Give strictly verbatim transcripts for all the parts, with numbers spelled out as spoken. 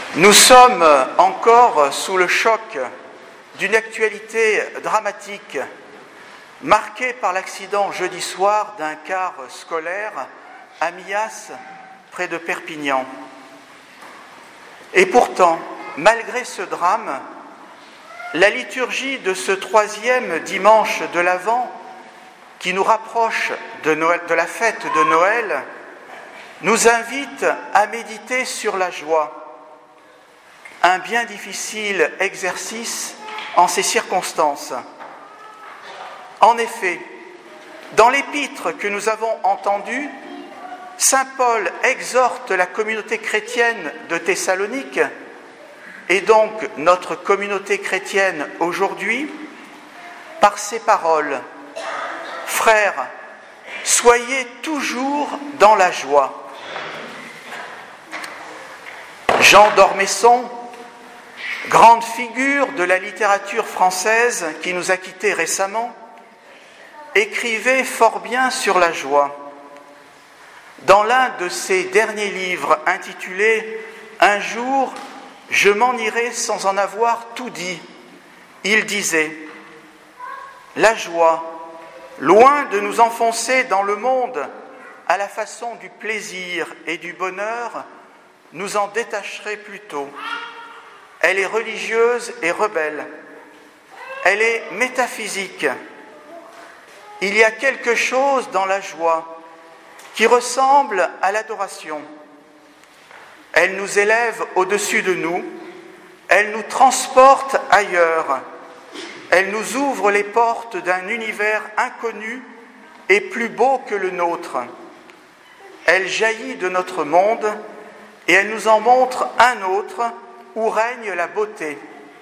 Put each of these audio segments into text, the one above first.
Nous sommes encore sous le choc d'une actualité dramatique marquée par l'accident jeudi soir d'un car scolaire à Millas, près de Perpignan. Et pourtant, malgré ce drame, la liturgie de ce troisième dimanche de l'Avent, qui nous rapproche de, Noël, de la fête de Noël, nous invite à méditer sur la joie, un bien difficile exercice en ces circonstances. En effet, dans l'épître que nous avons entendu, saint Paul exhorte la communauté chrétienne de Thessalonique, et donc notre communauté chrétienne aujourd'hui, par ces paroles : « Frères, soyez toujours dans la joie. » Jean d'Ormesson, grande figure de la littérature française qui nous a quittés récemment, écrivait fort bien sur la joie. Dans l'un de ses derniers livres intitulé « Un jour, je m'en irai sans en avoir tout dit », il disait : « La joie, loin de nous enfoncer dans le monde à la façon du plaisir et du bonheur, nous en détacherait plutôt. Elle est religieuse et rebelle. Elle est métaphysique. Il y a quelque chose dans la joie qui ressemble à l'adoration. Elle nous élève au-dessus de nous, elle nous transporte ailleurs, elle nous ouvre les portes d'un univers inconnu et plus beau que le nôtre. Elle jaillit de notre monde et elle nous en montre un autre où règne la beauté. »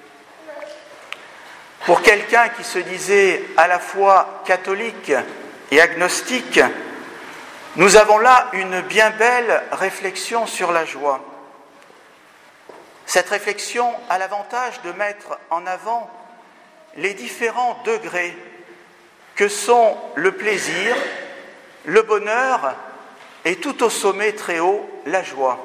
Pour quelqu'un qui se disait à la fois catholique et agnostique, nous avons là une bien belle réflexion sur la joie. Cette réflexion a l'avantage de mettre en avant les différents degrés que sont le plaisir, le bonheur et tout au sommet très haut, la joie.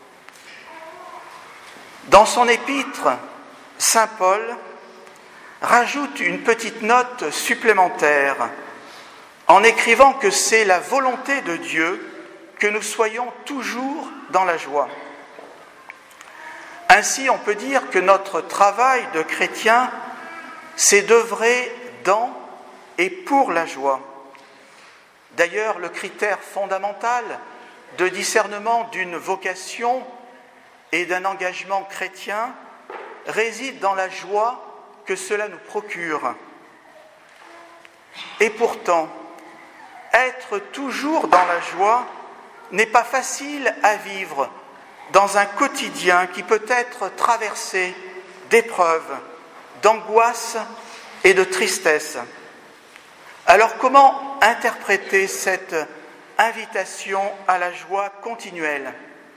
Dans son épître, saint Paul rajoute une petite note supplémentaire en écrivant que c'est la volonté de Dieu que nous soyons toujours dans la joie. Ainsi, on peut dire que notre travail de chrétien, c'est d'œuvrer dans et pour la joie. D'ailleurs, le critère fondamental de discernement d'une vocation et d'un engagement chrétien réside dans la joie que cela nous procure. Et pourtant, être toujours dans la joie n'est pas facile à vivre dans un quotidien qui peut être traversé d'épreuves, d'angoisse et de tristesse. Alors comment interpréter cette invitation à la joie continuelle ?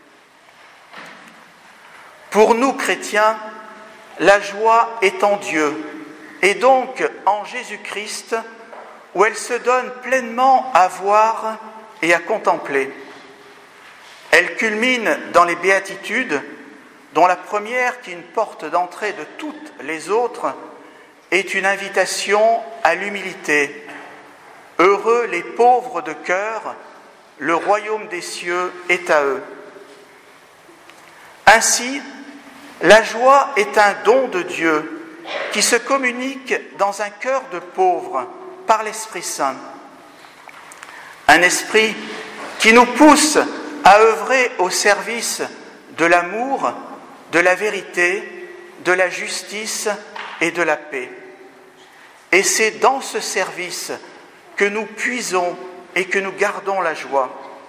Pour nous chrétiens, la joie est en Dieu et donc en Jésus-Christ, où elle se donne pleinement à voir et à contempler. Elle culmine dans les béatitudes, dont la première, qui est une porte d'entrée de toutes les autres, est une invitation à l'humilité. Heureux les pauvres de cœur, le royaume des cieux est à eux. Ainsi, la joie est un don de Dieu qui se communique dans un cœur de pauvres par l'Esprit Saint. Un esprit qui nous pousse à œuvrer au service de l'amour, de la vérité, de la justice et de la paix. Et c'est dans ce service que nous puisons et que nous gardons la joie.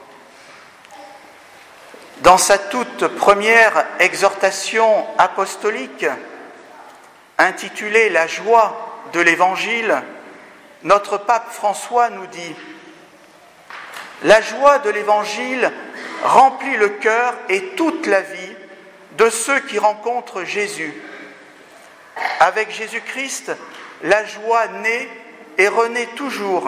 Dans sa toute première exhortation apostolique, intitulée « La joie de l'Évangile », notre pape François nous dit : « La joie de l'Évangile remplit le cœur et toute la vie de ceux qui rencontrent Jésus. Avec Jésus-Christ, la joie naît et renaît toujours.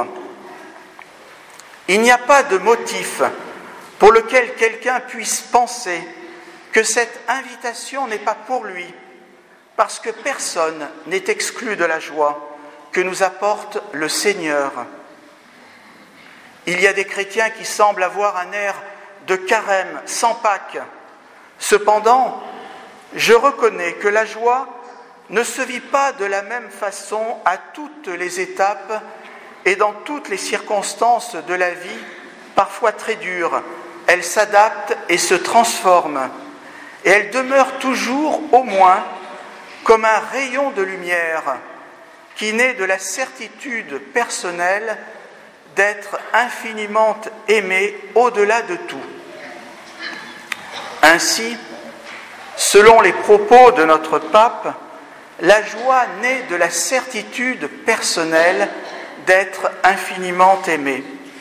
Il n'y a pas de motif pour lequel quelqu'un puisse penser que cette invitation n'est pas pour lui, parce que personne n'est exclu de la joie que nous apporte le Seigneur. Il y a des chrétiens qui semblent avoir un air de carême, sans Pâques. Cependant, je reconnais que la joie ne se vit pas de la même façon à toutes les étapes et dans toutes les circonstances de la vie, parfois très dures. Elle s'adapte et se transforme, et elle demeure toujours au moins comme un rayon de lumière qui naît de la certitude personnelle d'être infiniment aimé au-delà de tout. Ainsi, selon les propos de notre pape, la joie naît de la certitude personnelle d'être infiniment aimé.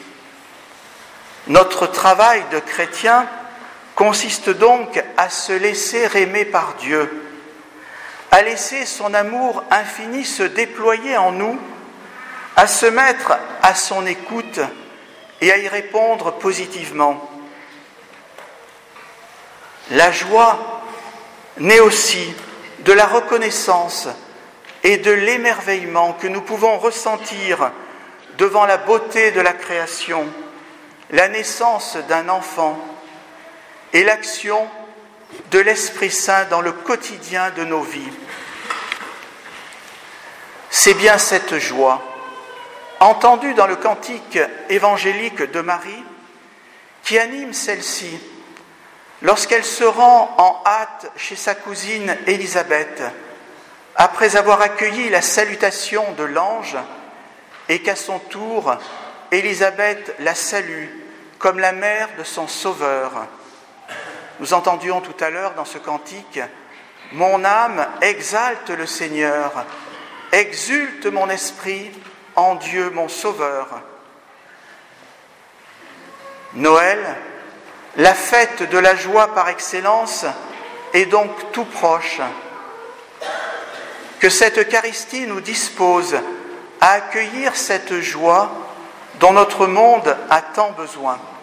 Notre travail de chrétien consiste donc à se laisser aimer par Dieu, à laisser son amour infini se déployer en nous, à se mettre à son écoute et à y répondre positivement. La joie naît aussi de la reconnaissance et de l'émerveillement que nous pouvons ressentir devant la beauté de la création, la naissance d'un enfant et l'action de l'Esprit Saint dans le quotidien de nos vies. C'est bien cette joie, entendue dans le cantique évangélique de Marie, qui anime celle-ci lorsqu'elle se rend en hâte chez sa cousine Élisabeth, après avoir accueilli la salutation de l'ange, et qu'à son tour, Élisabeth la salue comme la mère de son Sauveur. Nous entendions tout à l'heure dans ce cantique « Mon âme exalte le Seigneur, exulte mon esprit en Dieu mon Sauveur ». Noël, la fête de la joie par excellence, est donc tout proche. Que cette Eucharistie nous dispose à accueillir cette joie dont notre monde a tant besoin.